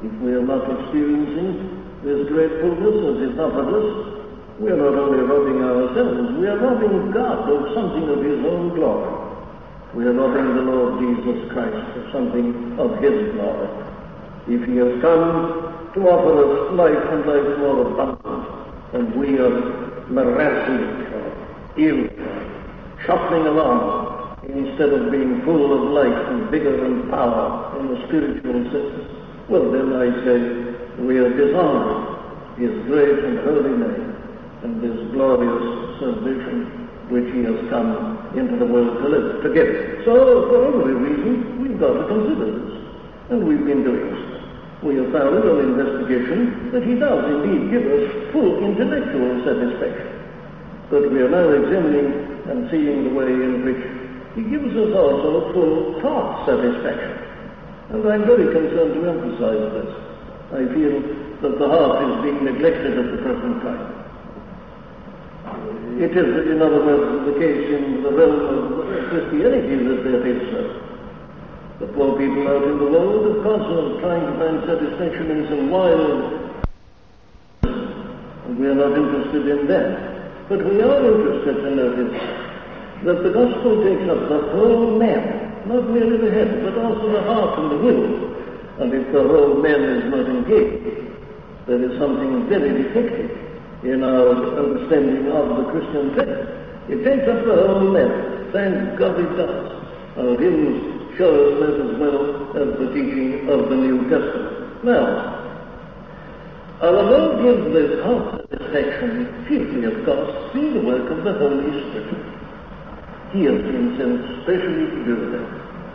If we are not experiencing this great fullness as He offered us, we are not only robbing ourselves, we are robbing God of something of His own glory. We are robbing the Lord Jesus Christ of something of His glory. If He has come to offer us life and life more abundant, and we are miraculous or ill, shuffling along instead of being full of life and vigor and power in the spiritual sense, well then I say we are dishonoring His great and holy name and this glorious salvation which He has come into the world to live, to give. So for every reason we've got to consider this, and we've been doing so. We have found on investigation that He does indeed give us full intellectual satisfaction. But we are now examining and seeing the way in which He gives us also full thought satisfaction. And I'm very concerned to emphasize this. I feel that the heart is being neglected at the present time. It is, in other words, the case in the realm of Christianity that that is so. The poor people out in the world are constantly trying to find satisfaction in some wild, and we are not interested in that. But we are interested to notice that the gospel takes up the whole man, not merely the head, but also the heart and the will. And if the whole man is not engaged, there is something very defective in our understanding of the Christian faith. It takes up the whole man. Thank God it does. Our hymns show us that as well as the teaching of the New Testament. Now, our Lord gives this heart satisfaction chiefly, of course, through the work of the Holy Spirit. He has been sent specially to do that.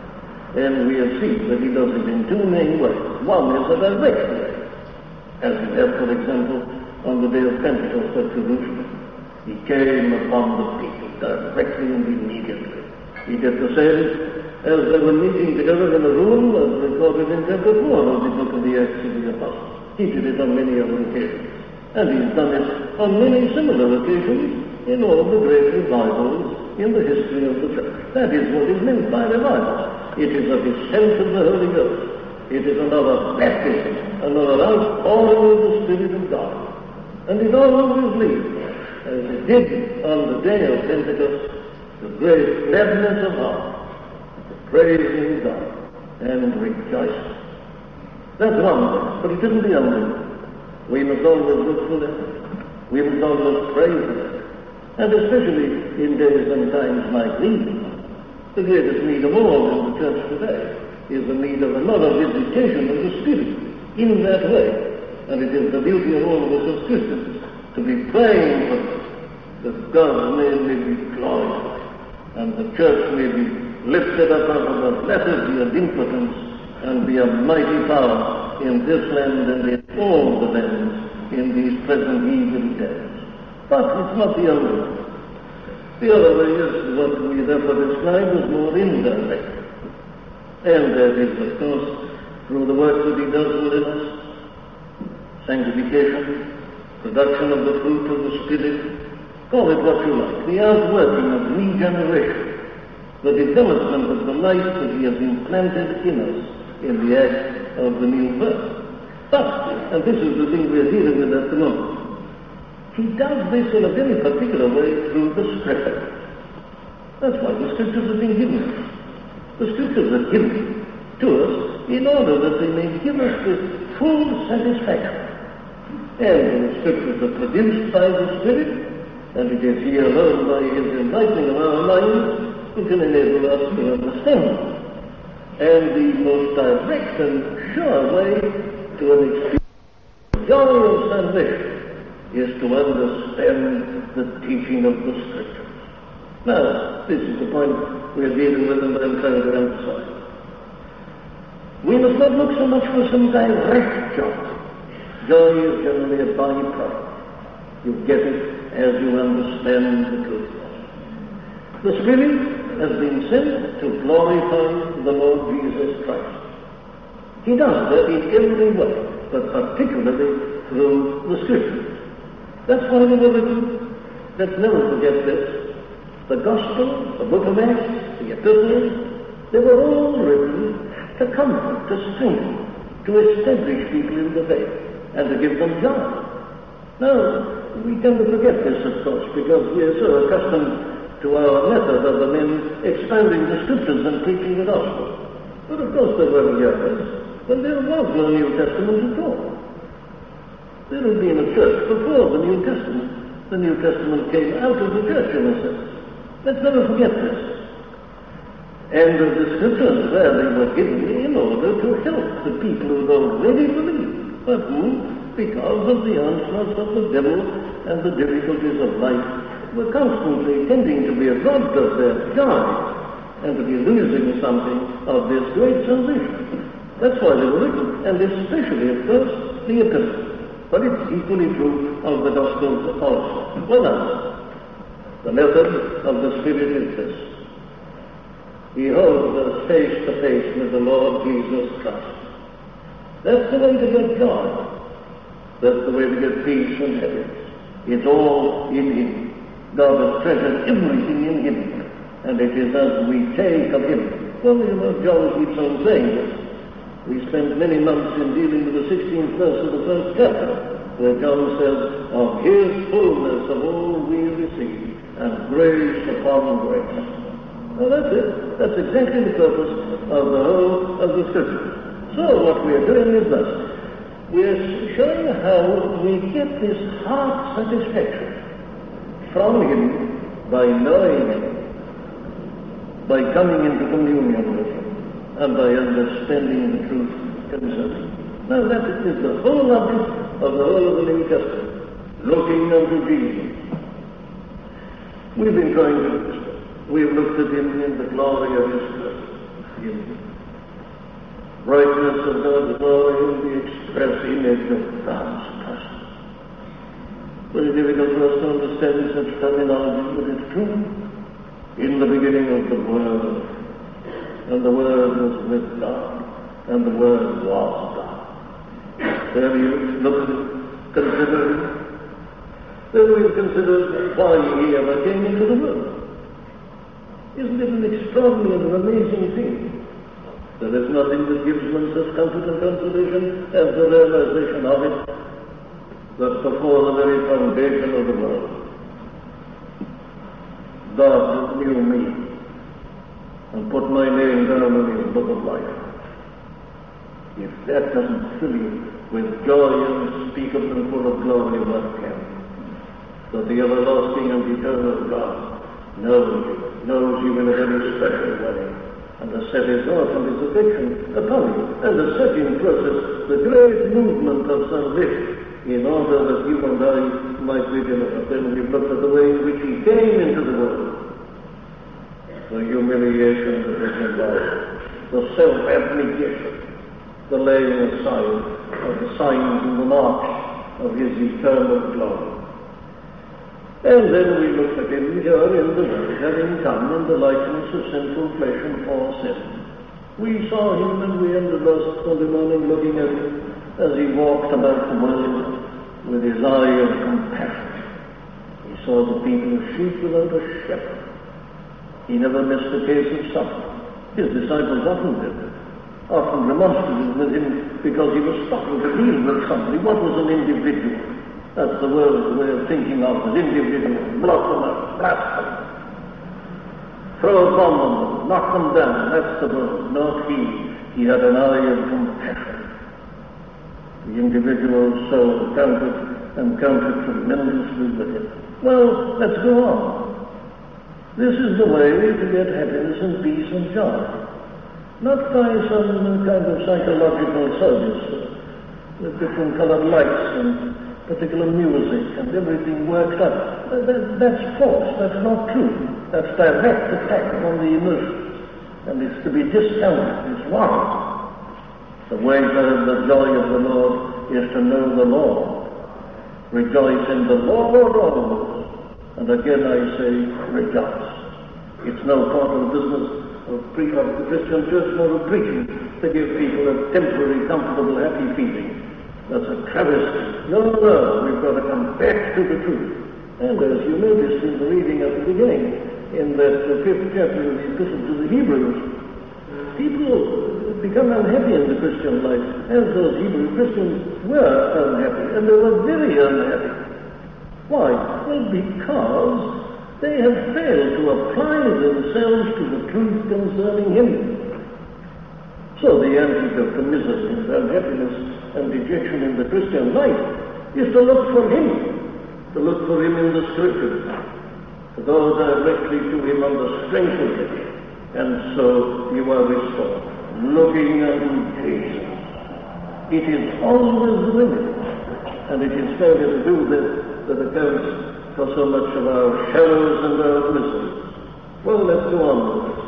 And we have seen that He does it in two main ways. One is a direct way, as He did, for example, on the day of Pentecost at Jerusalem. He came upon the people directly and immediately. He did the same as they were meeting together in a room, as recorded in chapter 4 of the book of the Acts of the Apostles. He did it on many other occasions. And He's done it on many similar occasions in all the great revivals in the history of the church. That is what is meant by revival. It is a descent of the Holy Ghost. It is another baptism, another outpouring of the Spirit of God. And it always leads, as it did on the day of Pentecost, to great gladness of heart, to praising God and rejoicing. That's one thing, but it isn't the only one. We must always look for that. We must always pray for that. And especially in days and times like these, the greatest need of all in the church today is the need of another visitation of the Spirit in that way. And it is the duty of all of us as Christians to be praying for this, that God's name may be glorified and the church may be lifted up out of the lethargy of impotence and be a mighty power in this land and in all the lands in these present evil days. But it's not the only one. The other way is what we therefore describe as more indirect. And that is, of course, through the work that He does within us, sanctification, production of the fruit of the Spirit, call it what you like, the outworking of regeneration, the development of the life that He has implanted in us in the act of the new birth. But, and this is the thing we are dealing with at the moment, He does this in a very particular way through the Scripture. That's why the Scriptures have been given us. The Scriptures are given to us in order that they may give us this full satisfaction. And the Scriptures are produced by the Spirit, and it is He alone, by His enlightening of our minds, who can enable us to understand them. And the most direct and sure way to an experience of joy of salvation is to understand the teaching of the Scriptures. Now, this is the point we're dealing with and I'm trying to emphasize. We must not look so much for some direct joy. Joy is generally a byproduct. You get it as you understand the truth. The Spirit has been sent to glorify the Lord Jesus Christ. He does that in every way, but particularly through the Scriptures. That's why they were written. Let's never forget this. The Gospel, the Book of Acts, the Epistles, they were all written to comfort, to strengthen, to establish people in the faith, and to give them joy. Now, we tend to forget this, of course, because we are so accustomed to our method of the men expounding the Scriptures and preaching the gospel. But of course there were years when there was no New Testament at all. There had been a church before the New Testament. The New Testament came out of the church, in a sense. Let's never forget this. And the Scriptures where they were given in order to help the people who had already believed, but who, because of the onslaughts of the devil and the difficulties of life, were constantly tending to be robbed of their joy and to be losing something of this great salvation. That's why they were written, and especially, of course, the epistles. But it's equally true of the Gospels also. Well now, the method of the Spirit is this. He holds us face to face with the Lord Jesus Christ. That's the way to get joy. That's the way to get peace and happiness. It's all in Him. God has treasured everything in Him, and it is as we take of Him. Well, you know, John keeps on saying this. We spent many months in dealing with the 16th verse of the first chapter, where John says, of His fullness of all we receive, and grace upon grace. Well, that's it. That's exactly the purpose of the whole of the Scripture. So what we are doing is this. We are showing how we get this heart satisfaction from Him by knowing Him, by coming into communion with Him, and by understanding the truth concerning Him. Now that is the whole object of the whole of the New Testament, looking unto Jesus. We've been trying to do this. We've looked at Him in the glory of His presence, in the brightness of God's glory, in the express image of God's person. Very difficult for us to understand such terminology, but it's true. In the beginning of the Word, and the Word was with God, and the Word was God. There you look at it, consider it. Then we've considered why He ever came into the world. Isn't it an extraordinary and amazing thing? There is nothing that gives one such comfort and consolation as the realization of it, that before the very foundation of the world, God knew me and put my name down in His book of life. If that doesn't fill you with joy unspeakable and full of glory, what can? That the everlasting and eternal God knows you in a very special way, and has set His love and His affection upon you, and has set in process the great movement of salvation, in order that you and I might be delivered. Then we've looked at the way in which He came into the world, the humiliation that is involved, the self-abnegation, the laying aside of the signs and the marks of His eternal glory. And then we looked at Him here in the world, having come in the likeness of sinful flesh and for sin. We saw Him, and we ended last Sunday morning looking at Him as He walked about the world with His eye of compassion. He saw the people as sheep without a shepherd. He never missed a case of suffering. His disciples often remonstrated with Him because He was stopping to deal with somebody. What was an individual? That's the world's way of thinking of an individual. Block them up, blast them, throw a bomb on them, knock them down. That's the world, not He. He had an eye of compassion. The individual soul counted tremendously with Him. Well, let's go on. This is the way to get happiness and peace and joy. Not by some kind of psychological service with different colored lights and particular music and everything worked out. That's false. That's not true. That's direct attack on the emotions. And it's to be discounted. It's wrong. The way to have the joy of the Lord is to know the Lord. Rejoice in the Lord always. And again I say, rejoice. It's no part of the business of the Christian church nor of preaching to give people a temporary, comfortable, happy feeling. That's a travesty. No, we've got to come back to the truth. And as you noticed in the reading at the beginning, in that 5th chapter of the Epistle to the Hebrews, people become unhappy in the Christian life, as those Hebrew Christians were unhappy, and they were very unhappy. Why? Well, because they have failed to apply themselves to the truth concerning Him. So the antidote to misery and unhappiness and dejection in the Christian life is to look for Him, to look for Him in the Scriptures, to go directly to Him on the strength of it, and so you are restored, looking unto Jesus. It is always the limit, and it is failure to do this that accounts for so much of our shadows and our miseries. Well, let's go on with this.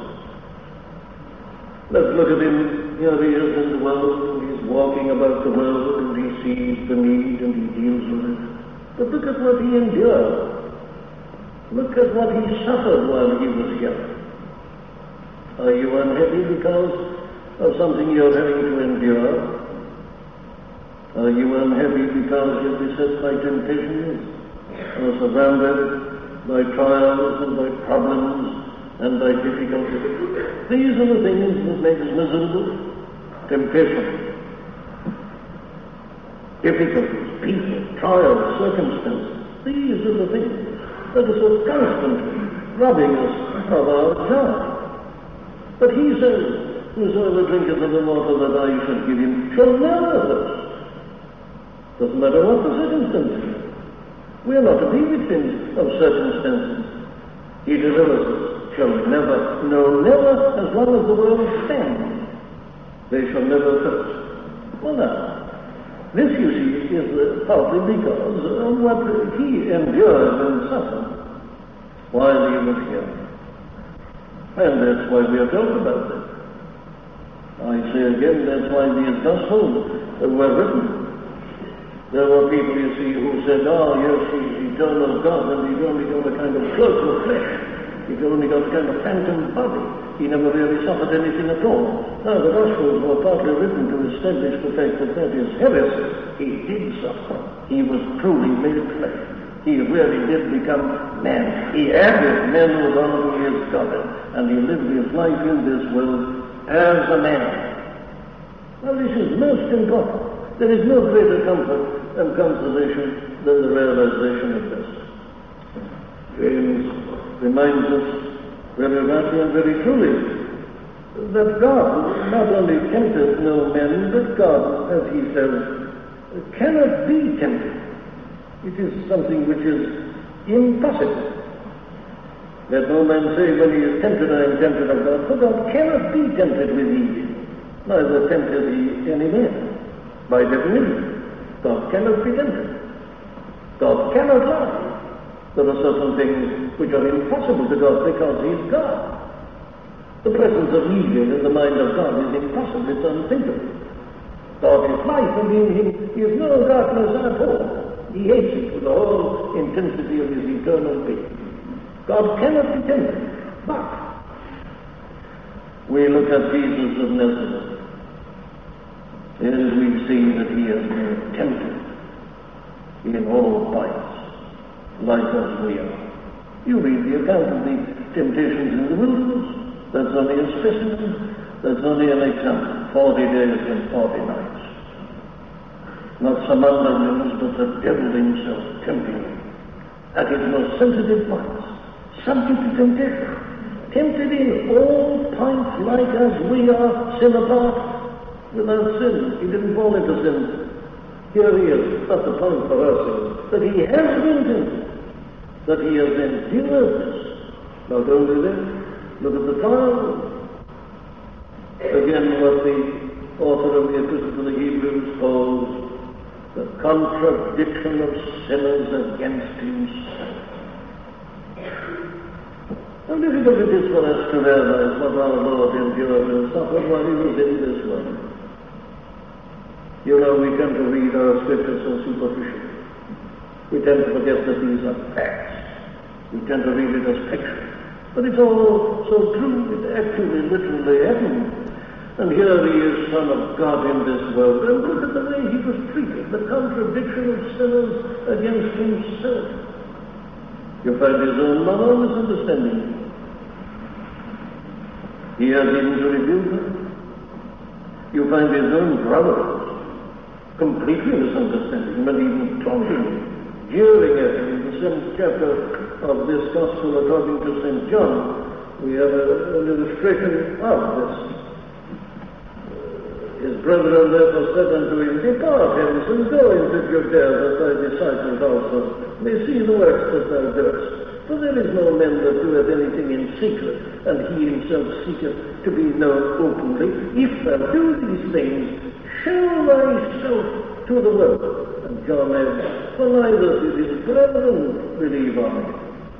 Let's look at Him. Here He is in the world, He's walking about the world, and He sees the need, and He deals with it. But look at what He endured. Look at what He suffered while He was here. Are you unhappy because of something you're having to endure? Are you unhappy because you're beset by temptations, or surrounded by trials and by problems and by difficulties? These are the things that make us miserable. Temptation, difficulties, people, trials, circumstances. These are the things that are so constantly robbing us of our joy. But He says, whosoever drinketh of the water that I shall give him shall never thirst. Doesn't matter what the circumstances. We are not to be victims of circumstances. He delivers us. Shall never, no, never, as long as the world stands, they shall never thirst. Well, now, this, you see, is partly because of what He endured and suffered while He was here. And that's why we are told about it. I say again, that's why these Gospels were written. There were people, you see, who said, oh, yes, He's eternal God, and He's only got a kind of cloak of flesh. He's only got a kind of phantom body. He never really suffered anything at all. Now, the Gospels were partly written to establish the fact that that is heresy. He did suffer. He was truly made flesh. He really did become man. He added manhood unto His God, and He lived His life in this world as a man. Well, this is most important. There is no greater comfort and consolation than the realization of this. James reminds us very rightly and very truly that God not only tempteth no man, but God, as He says, cannot be tempted. It is something which is impossible. Let no man say when he is tempted, I am tempted of God, for God cannot be tempted with evil, neither tempted He any man. By definition, God cannot be tempted. God cannot lie. There are certain things which are impossible to God because He is God. The presence of evil in the mind of God is impossible, it's unthinkable. God is life, and in Him is no darkness at all. He hates it with the whole intensity of His eternal being. God cannot be tempted. But we look at Jesus of Nazareth, and we see that He has been tempted in all points, like as we are. You read the account of the temptations in the wilderness. That's only a specimen. That's only an example. 40 days and 40 nights. Not some other means, but the devil himself tempting him at his most sensitive points, subject to temptation, tempted in all points like as we are, sin apart, without sin. He didn't fall into sin. Here He is. That's the point for us, that He has been tempted, that He has endured this. Not only this, look at the trial. Again, what the author of the Epistle to the Hebrews calls the contradiction of sinners against Himself. How difficult it is for us to realize what our Lord endured and suffered while He was in this world. You know, we tend to read our Scriptures so superficially. We tend to forget that these are facts. We tend to read it as fiction. But it's all so true, it actually literally happened. And here He is, Son of God in this world. And look at the way He was treated, the contradiction of sinners against Himself. You find His own mother misunderstanding. He has even to rebuke her. You find his own brothers completely misunderstanding him and even taunting him, jeering at him. In the 7th chapter of this Gospel according to St. John, we have an illustration of this. His brethren therefore said unto him, Depart hence and go into Judea, that thy disciples also may see the works that thou doest. For there is no man that doeth anything in secret, and he himself seeketh to be known openly. If thou do these things, show thyself to the world. And John adds, For neither did his brethren believe on him.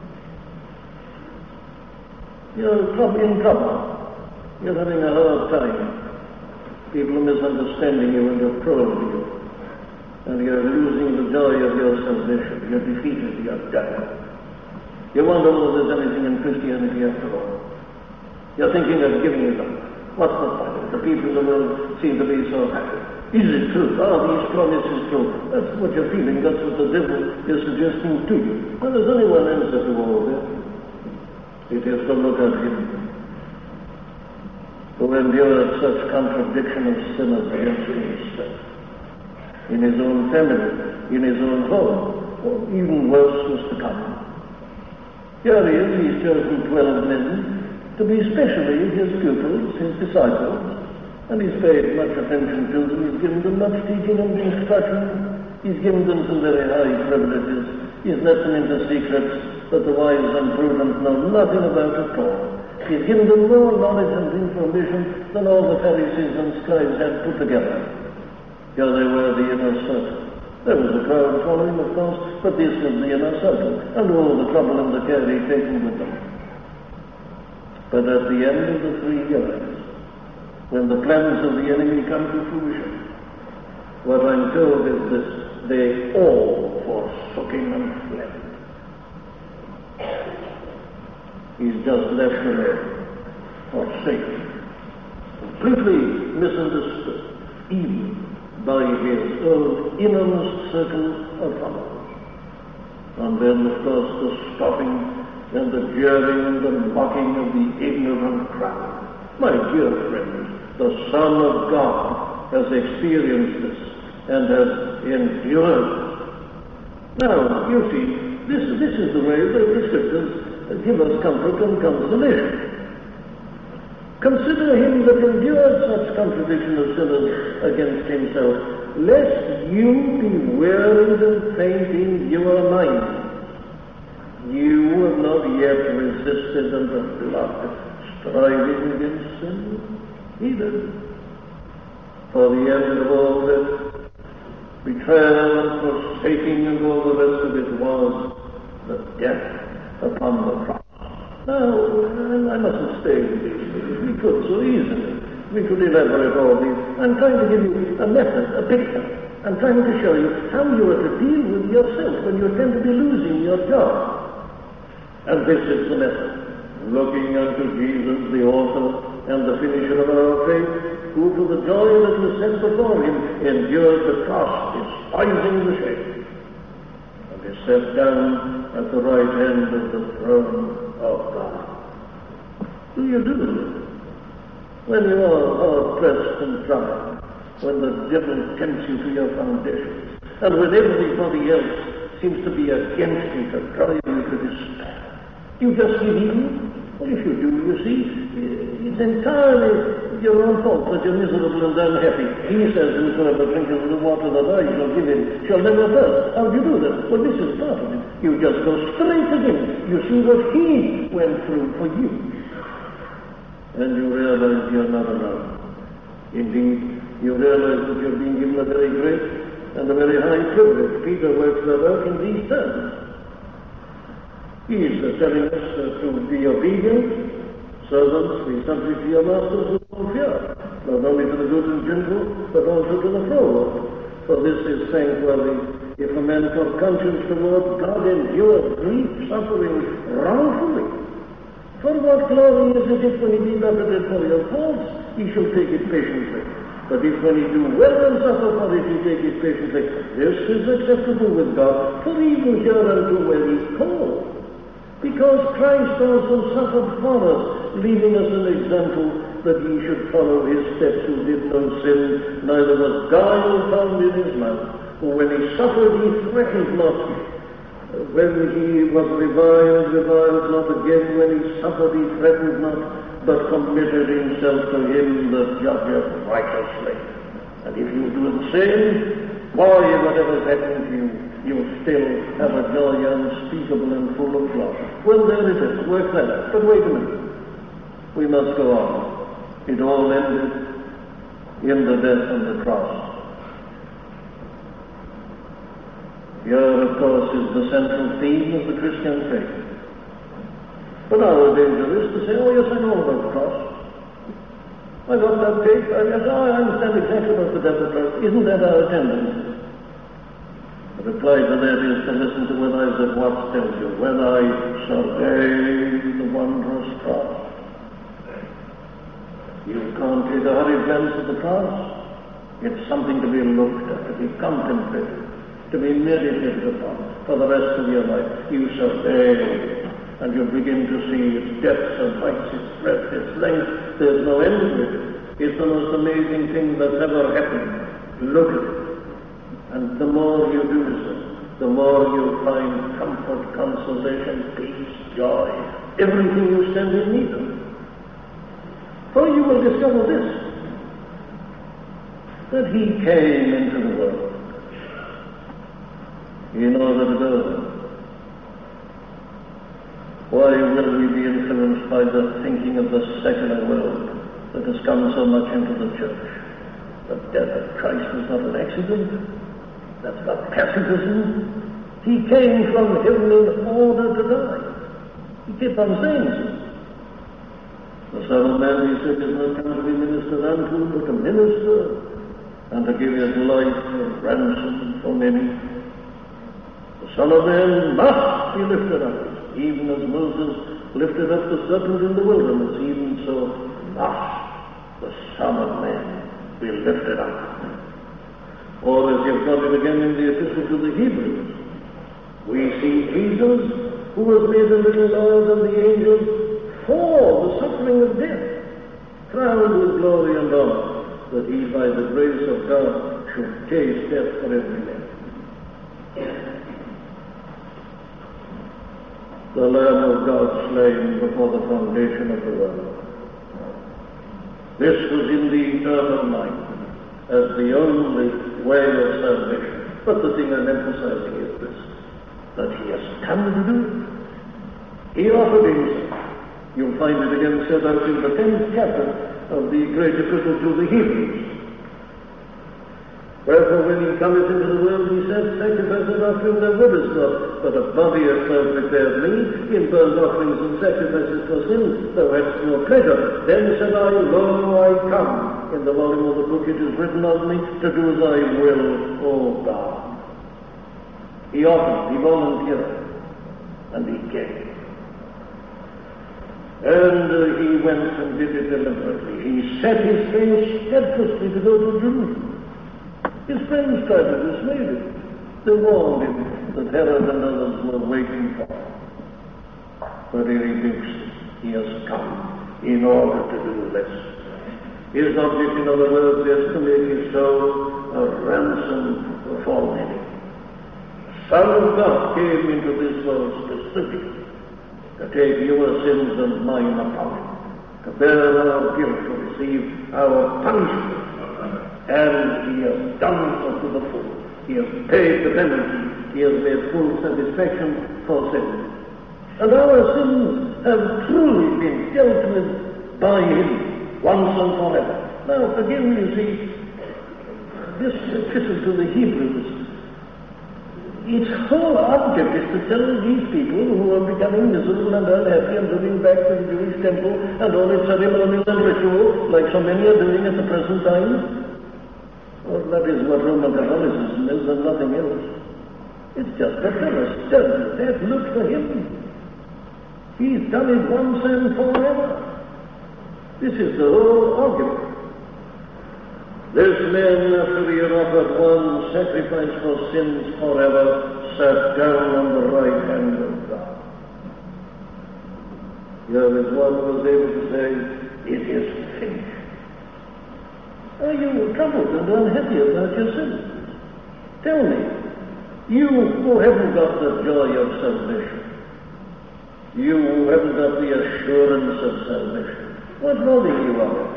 You're in trouble. You're having a hard time. People are misunderstanding you and you're prone to you. And you're losing the joy of your salvation. You're defeated. You're dying. You wonder whether there's anything in Christianity after all. You're thinking of giving it up. What's the point? The people in the world seem to be so happy. Is it true? Are these promises true? That's what you're feeling. That's what the devil is suggesting to you. Well, there's only one answer to all this. It is to look at him who endured such contradiction of sinners against himself, in his own family, in his own home, or even worse was to come. Here he is, he's chosen 12 men to be specially his pupils, his disciples, and he's paid much attention to them, he's given them much teaching and instruction, he's given them some very high privileges, he's let them into secrets that the wise and prudent know nothing about at all. He's given them more knowledge and information than all the Pharisees and scribes had put together. Here they were, the inner circle. There was a crowd following, of course, but this was the inner circle, and all the trouble and the care he'd taken with them. But at the end of the 3 years, when the plans of the enemy come to fruition, what I'm told is this: they all forsook him and fled. He's just left alone, forsaken, completely misunderstood, even by his own innermost circle of followers. And then, of course, the scoffing and the jeering and the mocking of the ignorant crowd. My dear friends, the Son of God has experienced this and has endured. Now, you see, this is the way that the Scriptures give us comfort and consolation. Consider him that endured such contradiction of sinners against himself, lest you be wearied and faint in your mind. You have not yet resisted unto blood, striving against sin either. For the end of all this, betrayal and forsaking and all the rest of it was the death upon the cross. Now, I mustn't stay with these things. We could so easily. We could elaborate all these. I'm trying to give you a method, a picture. I'm trying to show you how you are to deal with yourself when you tend to be losing your job. And this is the method. Looking unto Jesus, the author and the finisher of our faith, who for the joy that was set before him endured the cross, despising the shame, and is set down at the right hand of the throne of God. Do you do it? When you are hard-pressed and tried, when the devil tempts you to your foundations, and when everybody else seems to be against you to drive you to despair, you just give in? Well, if you do, you see, it's entirely your own fault that you're miserable and unhappy. He says, whosoever drinketh of the water that I shall give him shall never thirst. How do you do that? Well, this is part of it. You just go straight to him. You see what he went through for you. And you realize you're not alone. Indeed, you realize that you're being given a very great and a very high privilege. Peter works that out in these terms. He is telling us to be obedient, servants, be subject to your masters with all fear, not only to the good and gentle, but also to the froward. For this is thankworthy, if a man for conscience toward God endure grief, suffering wrongfully. For what glory is it if when he be buffeted for your faults, he shall take it patiently? But if when he do well and suffer for it, he take it patiently, this is acceptable with God, for even hereunto were ye called. Because Christ also suffered for us, leaving us an example that he should follow his steps who did no sin, neither was guile found in his mouth. For when he suffered, he threatened not. When he was reviled not again. When he suffered, he threatened not, but committed himself to him that judgeth righteously. And if you do the same, why, whatever's happening to you, you still have a joy unspeakable and full of joy. Well, there it is. Work that out. But wait a minute. We must go on. It all ended in the death on the cross. Here, of course, is the central theme of the Christian faith. But our danger is to say, oh yes, I know about the cross. I got that faith. I understand exactly about the death of Christ. Isn't that our attendance? The reply to that is to listen to what Isaac Watts tells you. When I survey the wondrous cross, you can't take a hurried glance at the cross. It's something to be looked at, to be contemplated, to be meditated upon for the rest of your life. You survey, and you begin to see its depths and heights, its breadth, its length. There's no end to it. It's the most amazing thing that's ever happened. Look at it. And the more you do so, the more you find comfort, consolation, peace, joy, everything you stand in need of. For you will discover this, that he came into the world in order to go. Why will we be influenced by the thinking of the secular world that has come so much into the church? The death of Christ was not an accident. That's not pacifism. He came from heaven in order to die. He kept on saying so. The Son of Man, he said, is not come to be ministered unto, but to minister, and to give his life a ransom for many. The Son of Man must be lifted up, even as Moses lifted up the serpent in the wilderness, even so must the Son of Man be lifted up. Or as you've got it again in the epistle to the Hebrews, we see Jesus, who was made a little lower than the angels for the suffering of death, crowned with glory and honor, that he by the grace of God should taste death for every man. The Lamb of God slain before the foundation of the world. This was in the eternal mind as the only way of salvation. But the thing I'm emphasizing is this, that he has come to do it. He offered himself. You'll find it again set out in the 10th chapter of the great epistle to the Hebrews. Wherefore, when he cometh into the world, he said, sacrifice and offering thou wouldest not, but a body hast thou prepared me, in burnt offerings and sacrifices for sin, thou hadst no pleasure. Then said I, lo, I come. In the volume of the book it is written of me, to do thy will, O God. He offered, he volunteered, and he came. And he went and did it deliberately. He set his face steadfastly to go to Jerusalem. His friends tried to dissuade him. They warned him that Herod and others were waiting for him. But he rebukes them. He has come in order to do this. His object, in other words, is to make his soul a ransom for many. Son of God came into this world specifically to take your sins and mine upon him, to bear our guilt, to receive our punishment. And he has done so to the full. He has paid the penalty. He has made full satisfaction for sin. And our sins have truly been dealt with by him once and forever. Now, again, you see, this epistle to the Hebrews, its whole object is to tell these people who are becoming miserable and unhappy and moving back to the Jewish temple and all its ceremonial and ritual, like so many are doing at the present time. Well, that is what Roman Catholicism is and nothing else. It's just a fellow's done that. Look for him. He's done it once and forever. This is the whole argument. This man, after he had offered one sacrifice for sins forever, sat down on the right hand of God. Here is one who was able to say, it is finish? Are you troubled and unhappy about your sin? Tell me, you who haven't got the joy of salvation, you who haven't got the assurance of salvation, what's robbing you of it?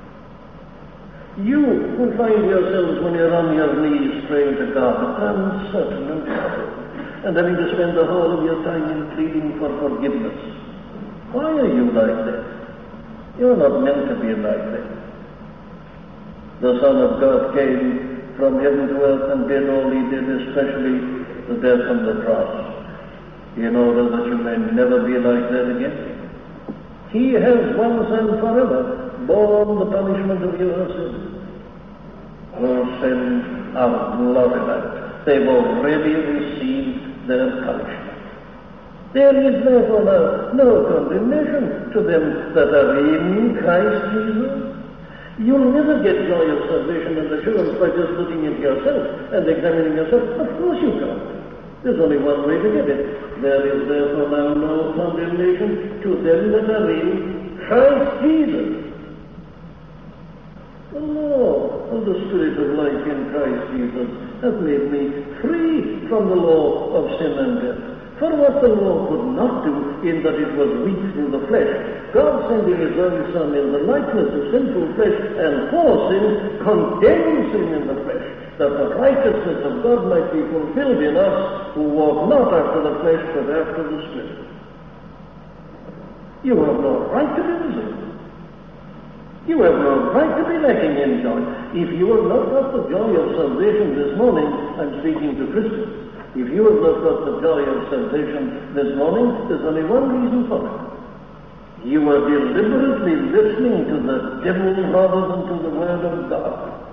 You who find yourselves when you're on your knees praying to God, uncertain and troubled, and having to spend the whole of your time in pleading for forgiveness. Why are you like that? You're not meant to be like that. The Son of God came from heaven to earth and did all he did, especially the death on the cross, in order that you may never be like that again. He has once and forever borne the punishment of your sins. Your sins are blotted out. They've already received their punishment. There is therefore now no condemnation to them that are in Christ Jesus. You'll never get joy of salvation and assurance by just looking into yourself and examining yourself. Of course you can't. There's only one way to get it. There is therefore now no condemnation to them that are in Christ Jesus. The law of the Spirit of life in Christ Jesus has made me free from the law of sin and death. For what the law could not do, in that it was weak through the flesh, God sending his own Son in the likeness of sinful flesh and for sin, condemned sin in the flesh, that the righteousness of God might be fulfilled in us who walk not after the flesh but after the Spirit. You have no right to be miserable. You have no right to be lacking in joy. If you have not got the joy of salvation this morning, I'm speaking to Christians. If you have not got the joy of salvation this morning, there's only one reason for it. You are deliberately listening to the devil rather than to the Word of God.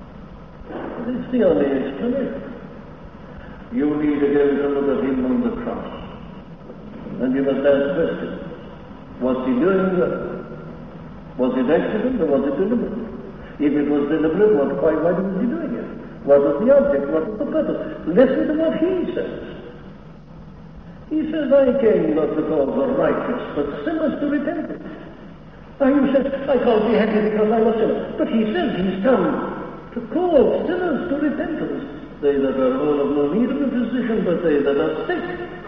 It's the only explanation. You need again to look at him on the cross. And you must ask questions. What's he doing there? Was it accident or was it deliberate? If it was deliberate, why was he doing it? What was the object? What was the purpose? Listen to what he says. He says, I came not to call the righteous, but sinners to repentance. Now you said, I can't be happy because I'm a sinner. But he says he's come to call sinners to repentance. They that are whole have no need of a physician, but they that are sick.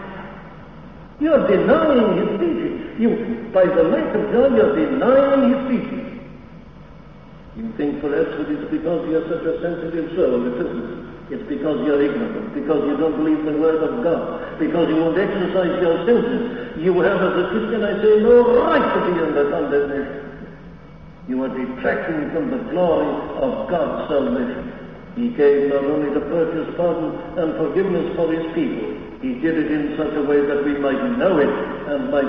You're denying his teaching. By the lack of joy, you're denying his teaching. You think perhaps that it's because you're such a sensitive soul. It isn't. It's because you're ignorant, because you don't believe the Word of God, because you won't exercise your senses. You have, as a Christian, I say, no right to be under condemnation. You are detracting from the glory of God's salvation. He came not only to purchase pardon and forgiveness for his people, he did it in such a way that we might know it and might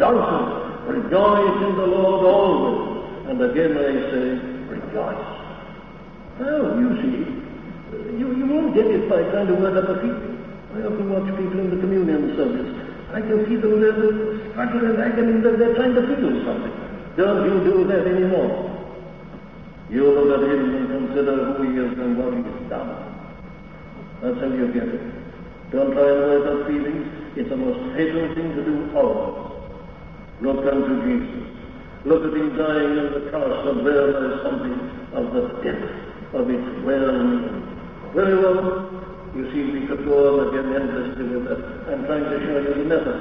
rejoice in the Lord always. And again I say, rejoice. Well, you see, you won't get it by trying to work up a feeling. I often watch people in the communion service. I can see them there, the struggle and agony, they're trying to feel something. Don't you do that anymore. You look at him and consider who he is and what he has done. That's how you get it. Don't try and work up feelings. It's the most fatal thing to do always. Look unto Jesus. Look at him dying on the cross, and there is something of the depth of its well-meaning. Very well, you see, we could go on again endlessly with that. I'm trying to show you the method.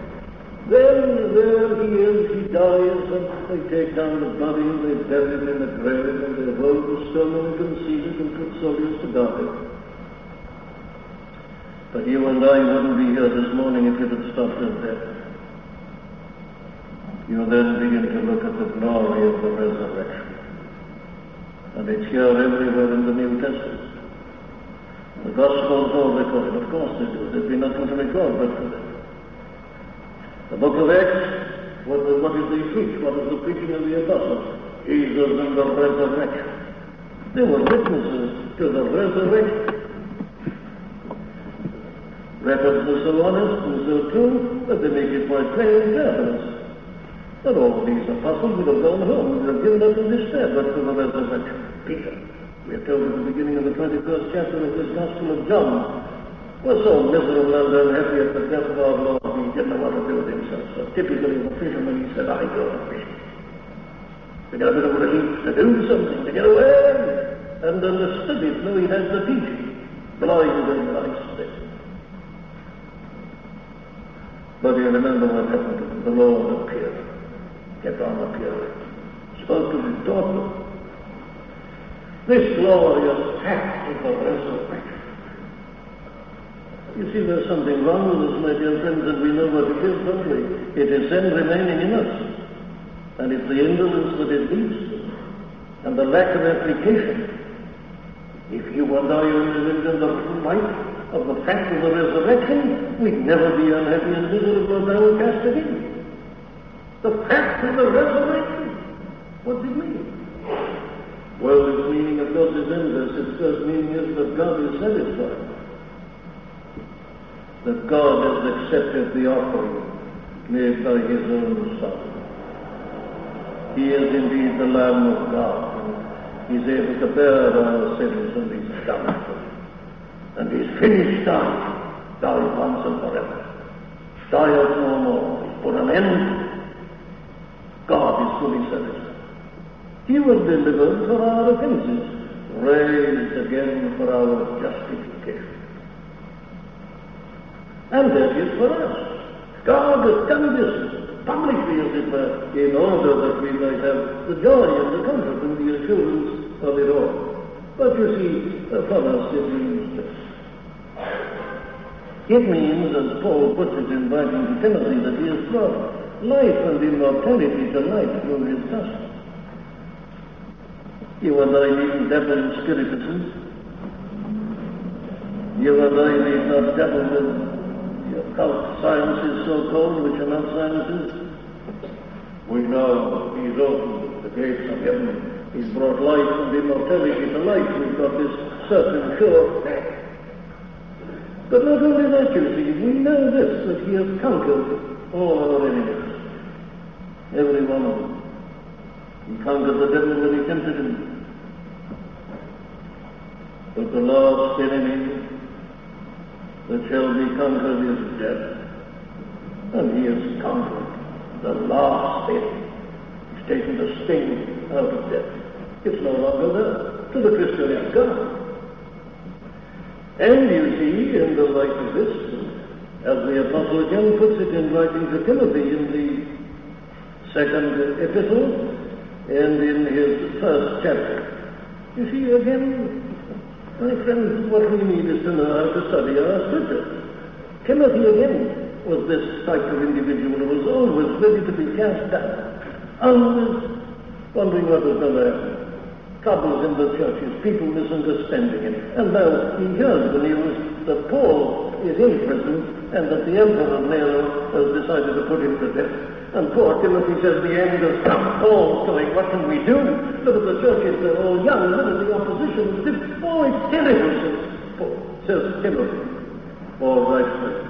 Then there he is, he dies, and they take down the body, and they bury it in a grave, and they roll the stone and conceal it and put soldiers to guard it. But you and I wouldn't be here this morning if it had stopped at that. You then begin to look at the glory of the resurrection. And it's here everywhere in the New Testament. The Gospels all record it. Of course they do. There'd be nothing to record but for that. The book of Acts, what is they preach? What is the preaching of the apostles? Jesus and the resurrection. They were witnesses to the resurrection. Records are so honest and so true that they make it quite plain and clear to us. But all these apostles would have gone home, would have given up in despair, but for the resurrection. Peter, we are told at the beginning of the 21st chapter of this Gospel of John, was so miserable and unhappy at the death of our Lord, he didn't know what to do with himself. So typically the fisherman, he said, I go fishing. to get a bit of relief, to do something, to get away. And then the Spirit, though he has the teaching, blind and nice. But you remember what happened to him. The Lord appeared, kept on appearing, spoke to his daughter. This glorious act of the resurrection. You see, there's something wrong with us, my dear friends, and we know what it is, don't we? It is sin remaining in us, and it's the indolence that it leads to, and the lack of application. If you and I only lived in the light of the fact of the resurrection, we'd never be unhappy and miserable and cast again. The fact of the resurrection. What's it mean? Well, its meaning, of course, is endless. Its first meaning is that God is satisfied. That God has accepted the offering made by his own Son. He is indeed the Lamb of God. He's able to bear our sins, and he's done it. And he's finished dying. Died once and forever. Died no more. He's put an end. God is fully satisfied. He was delivered for our offenses, raised again for our justification. And that is for us. God has done this publicly, as it were, in order that we might have the joy and the comfort and the assurance of it all. But you see, for us it means this. It means, as Paul puts it in writing to Timothy, that he has brought life and immortality to light through his gospel. You and I needn't dabble in spiritism. You and I need not dabble with occult sciences, so-called, which are not sciences. We know he's opened the gates of heaven. He's brought life and immortality to light. We've got this certain sure fact. But not only that, you see, we know this, that he has conquered all our enemies. Every one of them. He conquered the devil when he tempted him. But the last enemy that shall be conquered is death. And he has conquered the last enemy. He's taken the sting out of death. It's no longer there. To the Christian, it's gone. And you see, in the light of this, as the Apostle again puts it in writing to Timothy in the second epistle and in his first chapter, you see again, my friends, what we need is to know how to study our scriptures. Timothy again was this type of individual who was always ready to be cast down, always wondering what was going to happen. Troubles in the churches, people misunderstanding him. And now he heard when he was that Paul is in prison and that the Emperor Nero has decided to put him to death. And poor Timothy says, the end has come. Paul's going, what can we do? Look at the churches, they're all young. Look at the opposition. Oh, it's terrible, says Timothy. Paul writes this.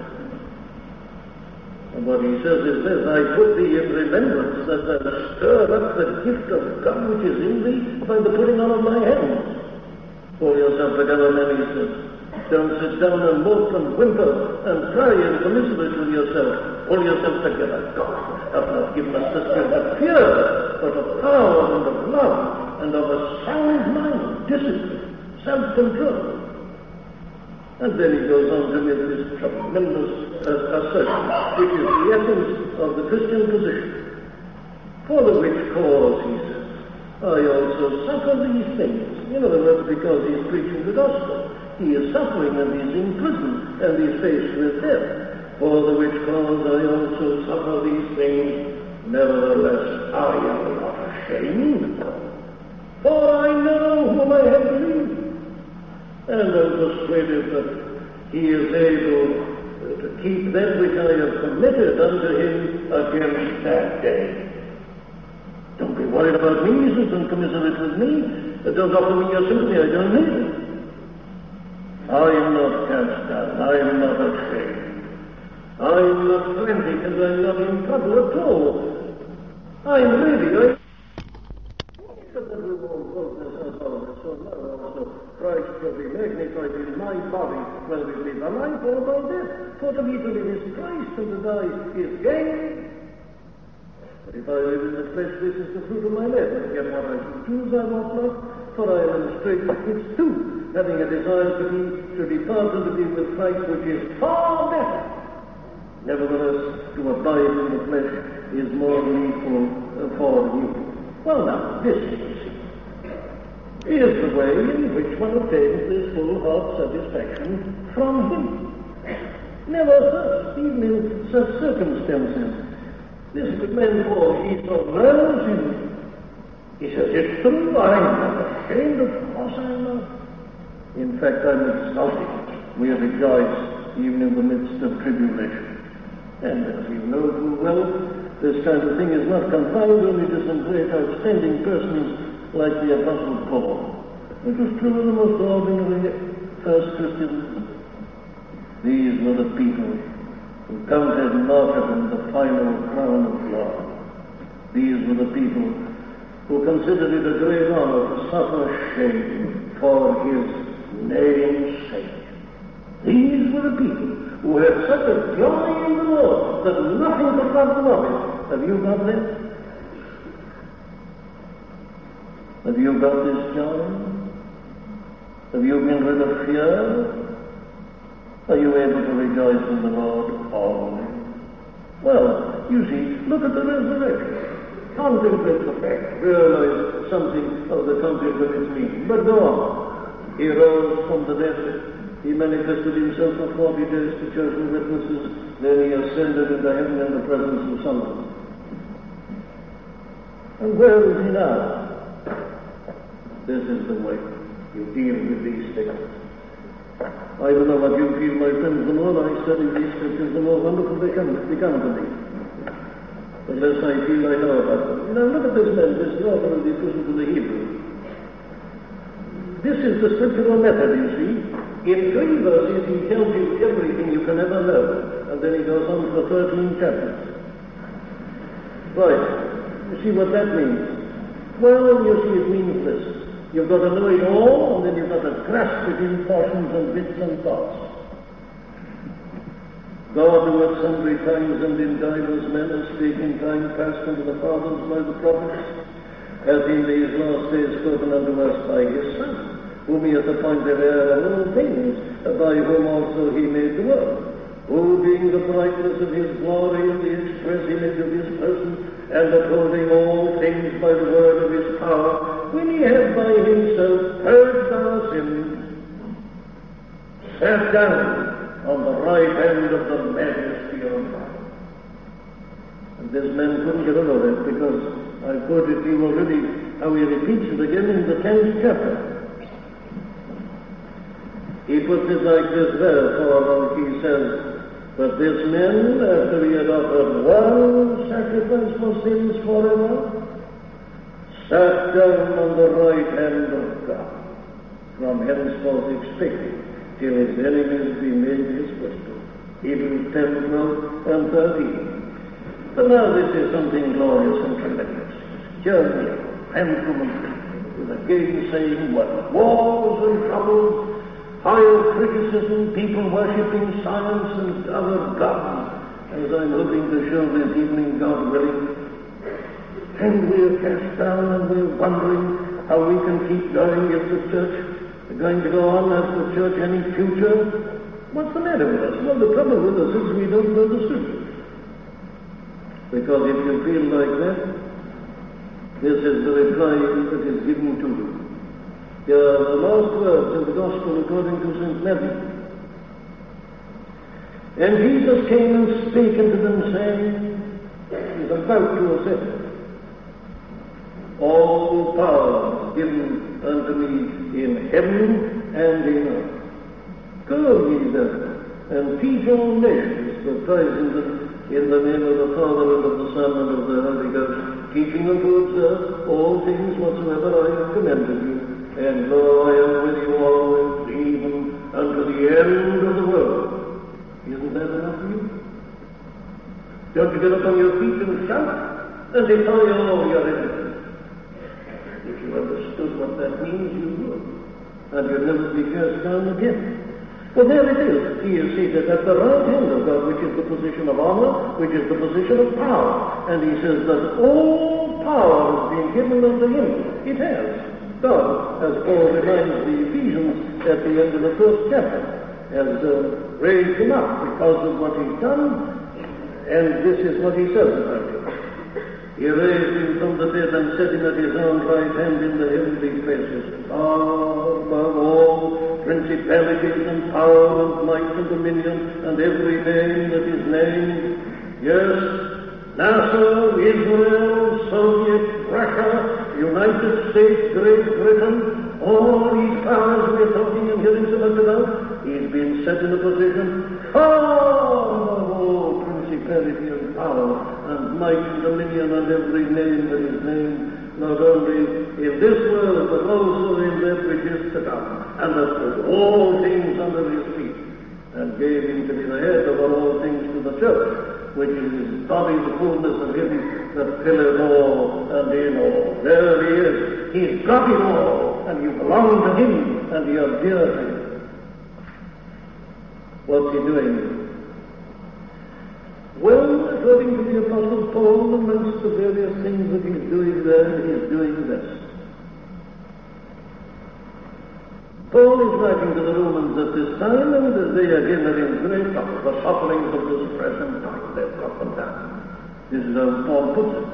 And what he says is this, I put thee in remembrance that thou stir up the gift of God which is in thee by the putting on of my hands. Pull yourself together, men, he says. Don't sit down and mope and whimper and cry and commiserate with yourself. Pull yourself together. God hath not given us the spirit of fear, but of power and of love and of a sound mind, discipline, self-control. And then he goes on to make this tremendous assertion, which is the essence of the Christian position. For the which cause, he says, I also suffer these things. In other words, because he is preaching the gospel. He is suffering and he is in prison and he is faced with death. For the which cause I also suffer these things. Nevertheless, I am not ashamed. For I know whom I have believed. And I'm persuaded that he is able to keep that which I have committed unto him against that day. Don't be worried about me, he says, don't commiserate with me. Don't offer me your sympathy, I don't need it. I am not cast down, I am not ashamed. I am not frantic and I am not in trouble at all. I am ready, Christ shall be magnified in my body, whether it be by life or by death. For to me to live is Christ, and to die is gain. But if I live in the flesh, this is the fruit of my labor. Yet what I should choose I want not, for I am in a strait betwixt two, having a desire to depart and to be with Christ, which is far better. Nevertheless, to abide in the flesh is more needful for you. Well now, this is the way in which one obtains this full heart satisfaction from Him. Never thirst, even in such circumstances. This good man Paul, he so learns him. He says, it's true, I'm not ashamed, of course I'm not. In fact, I'm exulting. We rejoice even in the midst of tribulation. And as you know too well, this kind of thing is not confined only to some great outstanding persons like the Apostle Paul. It was true of the most ordinary first Christians. These were the people who counted martyrdom the final crown of law. These were the people who considered it a great honor to suffer shame for His name's sake. These were the people who had such a joy in the Lord that nothing could rob them of it. Have you got this? Have you got this joy? Have you been rid of fear? Are you able to rejoice in the Lord always? Well, you see, look at the resurrection. Contemplate the fact. Realize something of the content of its meaning. But go on. He rose from the dead. He manifested Himself for 40 days to chosen witnesses. Then He ascended into heaven in the presence of someone. And where is He now? This is the way you deal with these things. I don't know what you feel, my friends. The more I study these scriptures, the more wonderful they become to me. The less I feel I know about them. Now look at this man, this author of the Epistle to the Hebrews. This is the scriptural method, you see. In 3 verses, he tells you everything you can ever know. And then he goes on for 13 chapters. Right. You see what that means? Well, you see, it means this. You've got to know it all, and then you've got to grasp it in portions and bits and thoughts. God, who at sundry times and in divers manners spake in time past unto the fathers by the prophets, hath in these last days spoken unto us by His Son, whom He hath appointed heir of all things, by whom also He made the world, who being the brightness of His glory and the express image of His person, and upholding all things by the word of His power, when He had by Himself purged our sins, sat down on the right hand of the majesty of God. And this man couldn't get over it, because I quoted to you already how he repeats it again in the 10th chapter. He puts it like this, therefore, he says, but this man, after he had offered one sacrifice for sins forever, sat down on the right hand of God, from henceforth expecting till His enemies be made His footstool. Hebrews 10, 12, and 13. But now this is something glorious and tremendous. Journey, and with a gainsaying what? Wars and troubles, higher criticism, people worshipping science and other gods, as I'm hoping to show this evening, God willing. And we're cast down and we're wondering how we can keep going if the church is going to go on. Has the church any future? What's the matter with us? Well, the trouble with us is we don't know the scriptures. Because if you feel like that, this is the reply that is given to you. Here are the last words of the Gospel according to St. Matthew. And Jesus came and spake unto them, saying, He's about to ascend. All power is given unto me in heaven and in earth. Go ye therefore, and teach all nations, baptizing them in the name of the Father, and of the Son, and of the Holy Ghost, teaching them to observe all things whatsoever I have commanded you. And lo, I am with you always, even unto the end of the world. Isn't that enough for you? Don't you get up on your feet and shout and defy all your enemies? If you understood what that means, you would. And you'd never be cast down again. Well, there it is. He is seated at the right hand of God, which is the position of honor, which is the position of power. And he says that all power has been given unto him. It has. God, as Paul reminds the Ephesians at the end of the first chapter, has raised him up because of what he's done. And this is what he says about him. He raised him from the dead and set him at his own right hand in the heavenly places, far above all principalities and power and might and dominion and every name that is named. Yes, NASA, Israel, Soviet, Russia, United States, Great Britain, all these powers we're talking and hearing so much about, he's been set in a position far above all principality and power and might and dominion and every name that is named, not only in this world, but also in that which is to come, and that put all things under his feet, and gave him to be the head over all things to the church, which is his body, the fullness of him that filleth all and in all. There he is. He's got it all, and you belong to him, and you're dear to him. What's he doing? Well, according to the Apostle Paul, amongst the various things that he's doing there, he's doing this. Paul is writing to the Romans at this time, and they again are in great trouble. The sufferings of this present time, they're up and down. This is how Paul puts it.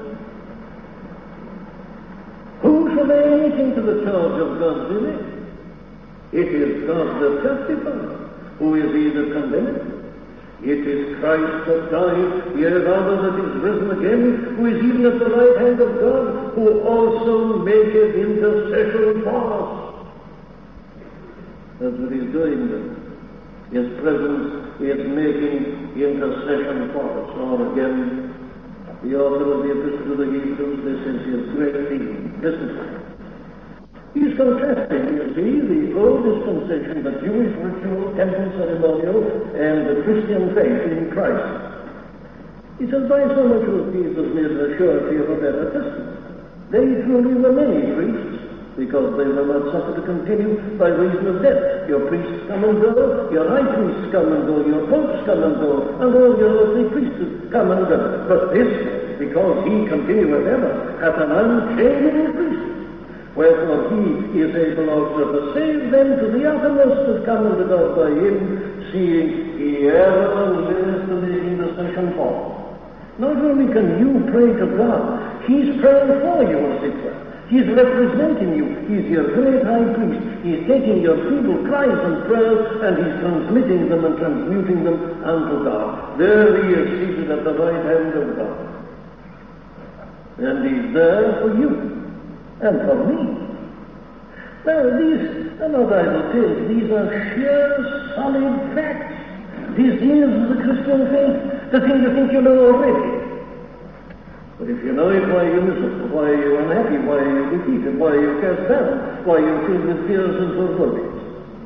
Who shall lay anything to the charge of God's elect? It is God that justifies. Who is he that condemneth? It is Christ that died, yea, rather that is risen again, who is even at the right hand of God, who also maketh intercession for us. That's what he's doing then. His presence is making intercession for us. Or again, the author of the Epistle to the Hebrews, this is his great theme. Listen to him. He's contrasting, you see, the old dispensation, the Jewish ritual, temple ceremonial, and the Christian faith in Christ. He says, by so much was Jesus made the surety of a better testament. They truly were many priests, because they were not suffered to continue by reason of death. Your priests come and go, your high priests come and go, your popes come and go, and all your earthly priests come and go. But this, because he continueth ever, hath an unchangeable priesthood. Wherefore he is able also to save them to the uttermost that come unto God by him, seeing he ever lives to make intercession for them. Not only can you pray to God, he's praying for you, as it were. He's representing you. He's your great high priest. He's taking your feeble cries and prayers, and he's transmitting them and transmuting them unto God. There he is seated at the right hand of God. And he's there for you. And for me. Now, these are not idle tales. These are sheer, solid facts. This is the Christian faith, the thing you think you know already. But if you know it, why are you miserable? Why are you unhappy? Why are you defeated? Why are you cast down? Why are you filled with fears and forebodings?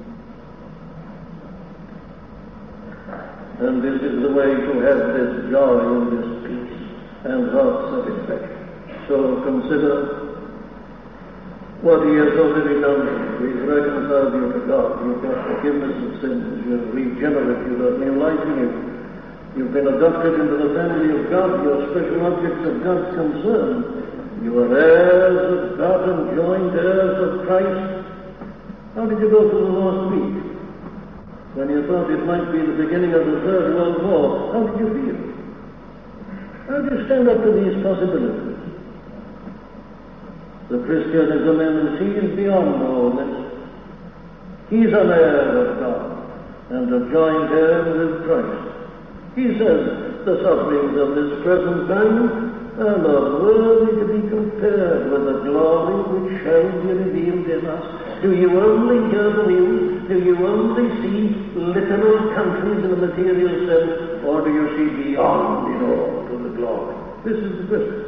And this is the way to have this joy and this peace and heart satisfaction. So consider what he has already done. He's reconciled you to God. You've got forgiveness of sins. You're regenerated. You have new life in you. You've been adopted into the family of God. You're special objects of God's concern. You are heirs of God and joint heirs of Christ. How did you go through the last week? When you thought it might be the beginning of the Third World War, how did you feel? How do you stand up to these possibilities? The Christian is a man who sees beyond all this. He's an heir of God and a joint heir with Christ. He says the sufferings of this present time are not worthy to be compared with the glory which shall be revealed in us. Do you only hear the news? Do you only see literal countries in a material sense? Or do you see beyond it all to the glory? This is the question.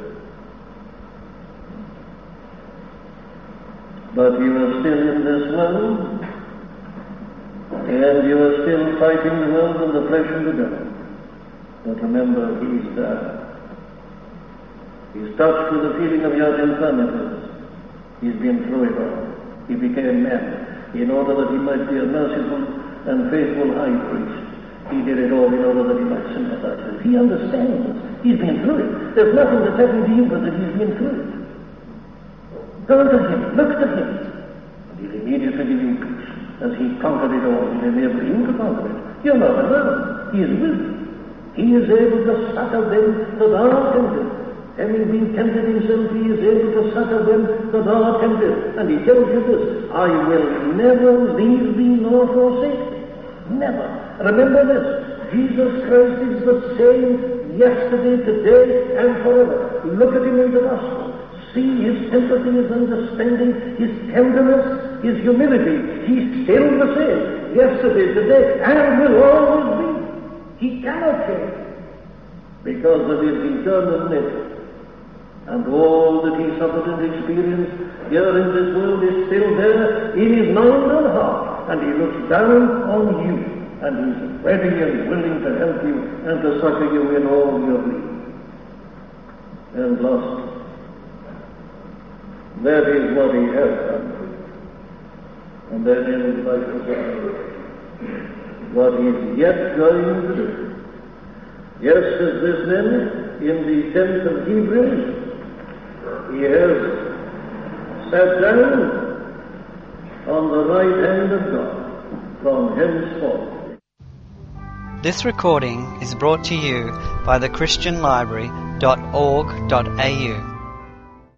But you are still in this world, and you are still fighting the world and the flesh and the devil. But remember, he's there. He's touched with the feeling of your infirmities. He's been through it all. He became man in order that he might be a merciful and faithful high priest. He did it all in order that he might sympathize with. He understands. He's been through it. There's nothing that's happened to you but that he's been through it. Go to him. Look to him. And he'll immediately give you peace. As he conquered it all, he'll enable you to conquer it. You're not alone. He is with you. He is able to succor them that are tempted. Having been tempted himself, he is able to succor them that are tempted. And he tells you this, I will never leave thee nor forsake thee. Never. Remember this, Jesus Christ is the same yesterday, today, and forever. Look at him in the gospel. See his sympathy, his understanding, his tenderness, his humility. He's still the same, yesterday, today, and will always be. He cannot change because of his eternal nature. And all that he suffered and experienced here in this world is still there in his mind and heart. And he looks down on you, and he's ready and willing to help you and to succor you in all your need. And last, that is what he has done for you. And then in his life of God, what he's yet going to do. Yes, as this then, in the 10th of Hebrews, he has sat down on the right hand of God from henceforth. This recording is brought to you by thechristianlibrary.org.au.